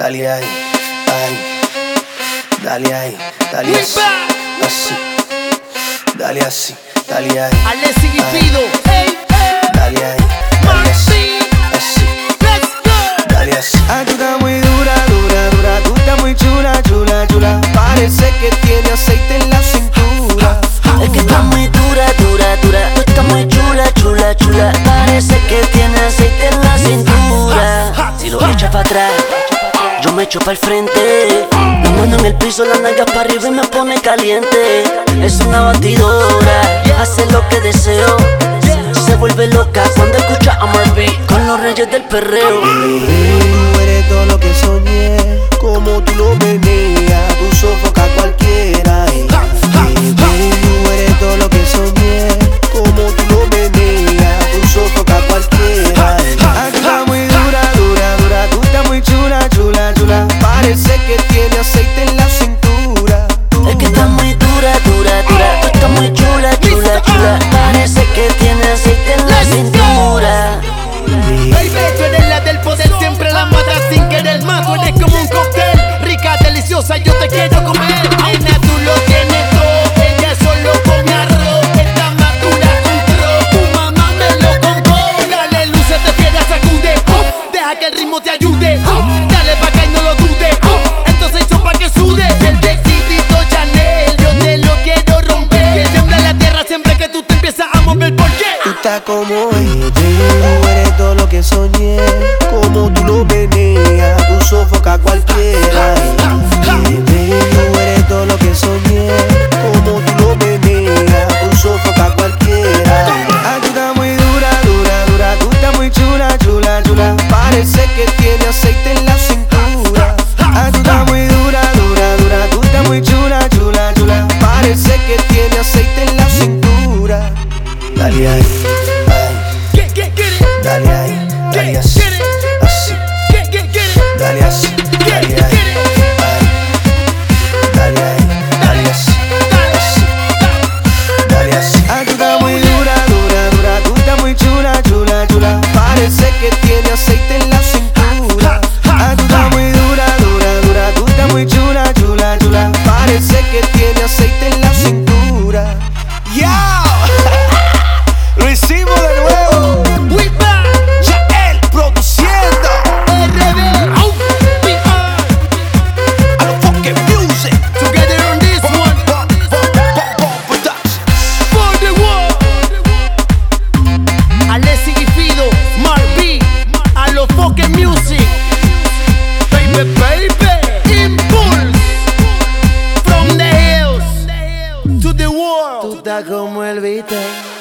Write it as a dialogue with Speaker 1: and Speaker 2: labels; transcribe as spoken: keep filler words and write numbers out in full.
Speaker 1: Dale ahí, ahí, dale ahí, dale así, así, dale así, dale ahí,
Speaker 2: Alessi y Fido,
Speaker 1: ahí, dale ahí, dale así, así, dale así.
Speaker 3: Ah, tú estás muy dura, dura, dura, tú estás muy chula, chula, chula. Parece que tiene aceite en la cintura.
Speaker 4: Es que estás muy dura, dura, dura. Tú estás muy chula, chula, chula. Parece que tiene aceite en la cintura. Si lo echas para atrás, yo me echo para el frente. La mano en el piso, las nalgas para arriba y me pone caliente. Es una batidora, hace lo que deseo. Se vuelve loca cuando escucha a Marvin con los reyes del perreo.
Speaker 3: Tú eres todo lo que soñé, como tú lo meneas, tú sofocas a cualquiera. Baby, tú eres todo lo que soñé, como tú lo meneas, tú sofocas a cualquiera. Ah, tú estás muy dura, dura, dura, tú estás muy chula, chula, chula. Parece que tiene aceite en la cintura.
Speaker 4: Es que estás muy dura, dura, dura. Tú estás muy chula, chula, chula. Parece que tiene aceite en la cintura.
Speaker 2: baby, tú eres la del poder, siempre la matas sin querer más. Tú eres como un cóctel, rica, deliciosa, yo te quiero comer. Nena, tú lo tienes todo, ella solo con arroz. Está madura, un tro, tu mamá me lo compró. Dale luces, te fieras, sacude, oh, deja que el ritmo te ayude, oh, dale pa' acá y no lo dudes, oh, entonces yo pa' que sude. El vestidito Chanel, yo te lo quiero romper. Siembra la tierra siempre que tú te empiezas a mover, ¿por qué?
Speaker 3: Tú estás como ella, tú eres todo lo que soñé, como tú lo meneas, tú sofocas a cualquiera. Baby, tú eres todo lo que soñé, como tú lo meneas, tú sofocas a cualquiera. Ah, tú estás muy dura, dura, dura, tú estás muy chula, chula, chula. Parece que tiene aceite en la cintura. Ah, tú estás muy dura, dura, dura, tú estás muy chula, chula, chula. Parece que tiene aceite en la cintura.
Speaker 1: Dale ahí, ahí, dale ahí, dale así, así, dale así, dale ahí, ahí, dale ahí, dale así, así, dale así.
Speaker 3: Ah, tú estás muy dura, dura, dura, tú estás muy chula, chula, chula. Parece que tiene aceite en la cintura. Ah, tú estás muy dura, dura, dura, tú estás muy chula, chula, chula. Parece que tiene aceite en la cintura. ¡Ya! Lo hicimos de nuevo.
Speaker 2: We back.
Speaker 3: Yael produciendo.
Speaker 2: R B, oh, we are
Speaker 3: A lo fucking music.
Speaker 2: together on this one. For the world. Alessi y Fido, Marvin, a lo fucking music. Baby, baby, impulse. From the hills to the world.
Speaker 3: Tú estás como el Vite.